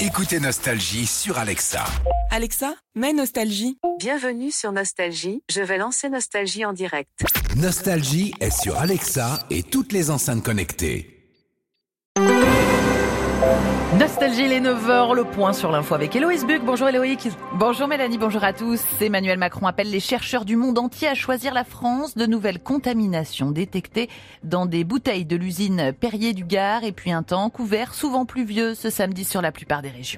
Écoutez Nostalgie sur Alexa. Alexa, mets Nostalgie. Bienvenue sur Nostalgie, je vais lancer Nostalgie en direct. Nostalgie est sur Alexa et toutes les enceintes connectées. Nostalgie, les 9h, le point sur l'info avec Héloïse Buck. Bonjour Héloïse. Bonjour Mélanie, bonjour à tous. Emmanuel Macron appelle les chercheurs du monde entier à choisir la France. De nouvelles contaminations détectées dans des bouteilles de l'usine Perrier du Gard et puis un temps couvert, souvent pluvieux ce samedi sur la plupart des régions.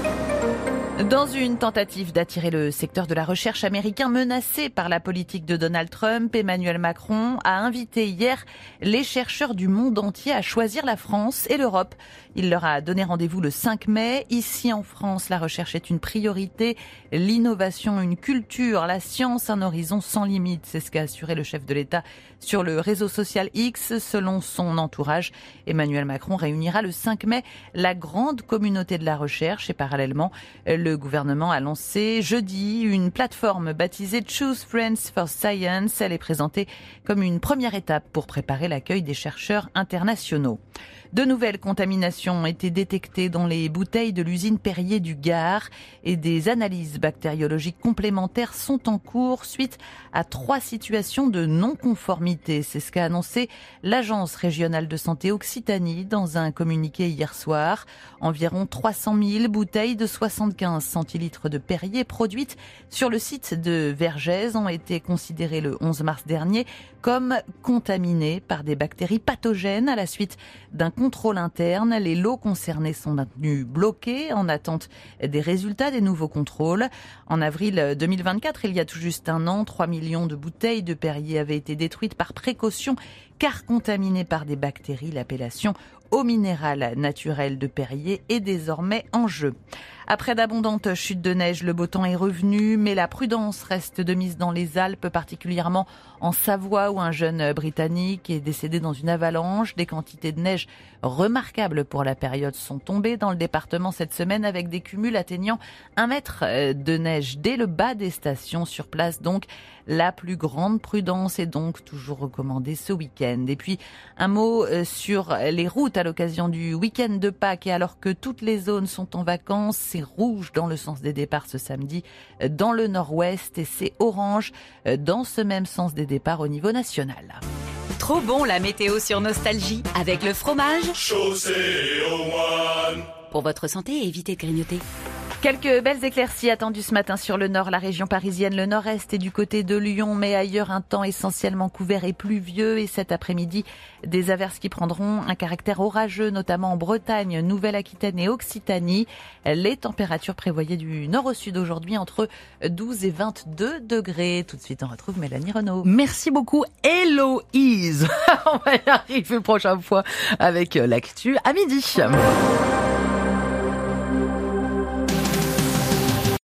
Dans une tentative d'attirer le secteur de la recherche américain menacé par la politique de Donald Trump, Emmanuel Macron a invité hier les chercheurs du monde entier à choisir la France et l'Europe. Il leur a donné rendez-vous le 5 mai. Ici en France, la recherche est une priorité, l'innovation une culture, la science un horizon sans limite. C'est ce qu'a assuré le chef de l'État sur le réseau social X. Selon son entourage, Emmanuel Macron réunira le 5 mai la grande communauté de la recherche et parallèlement, le gouvernement a lancé jeudi une plateforme baptisée Choose Friends for Science. Elle est présentée comme une première étape pour préparer l'accueil des chercheurs internationaux. De nouvelles contaminations ont été détectées dans les bouteilles de l'usine Perrier du Gard et des analyses bactériologiques complémentaires sont en cours suite à 3 situations de non-conformité. C'est ce qu'a annoncé l'Agence régionale de santé Occitanie dans un communiqué hier soir. Environ 300 000 bouteilles de 75 centilitres de Perrier produites sur le site de Vergès ont été considérées le 11 mars dernier comme contaminées par des bactéries pathogènes à la suite d'un contrôle interne. Les lots concernés sont maintenus bloqués en attente des résultats des nouveaux contrôles. En avril 2024, il y a tout juste un an, 3 millions de bouteilles de Perrier avaient été détruites par précaution car contaminées par des bactéries. L'appellation eau minérale naturelle de Perrier est désormais en jeu. Après d'abondantes chutes de neige, le beau temps est revenu, mais la prudence reste de mise dans les Alpes, particulièrement en Savoie où un jeune Britannique est décédé dans une avalanche. Des quantités de neige remarquables pour la période sont tombées dans le département cette semaine avec des cumuls atteignant 1 mètre de neige dès le bas des stations. Sur place donc, la plus grande prudence est donc toujours recommandée ce week-end. Et puis un mot sur les routes à l'occasion du week-end de Pâques et alors que toutes les zones sont en vacances, c'est rouge dans le sens des départs ce samedi dans le nord-ouest et c'est orange dans ce même sens des départs au niveau national. Trop bon la météo sur Nostalgie avec le fromage Chaussée au moine. Pour votre santé, évitez de grignoter. Quelques belles éclaircies attendues ce matin sur le nord, la région parisienne, le nord-est et du côté de Lyon, mais ailleurs un temps essentiellement couvert et pluvieux. Et cet après-midi, des averses qui prendront un caractère orageux, notamment en Bretagne, Nouvelle-Aquitaine et Occitanie. Les températures prévoyaient du nord au sud aujourd'hui entre 12 et 22 degrés. Tout de suite, on retrouve Mélanie Renaud. Merci beaucoup Héloïse. On va y arriver une prochaine fois avec l'actu à midi.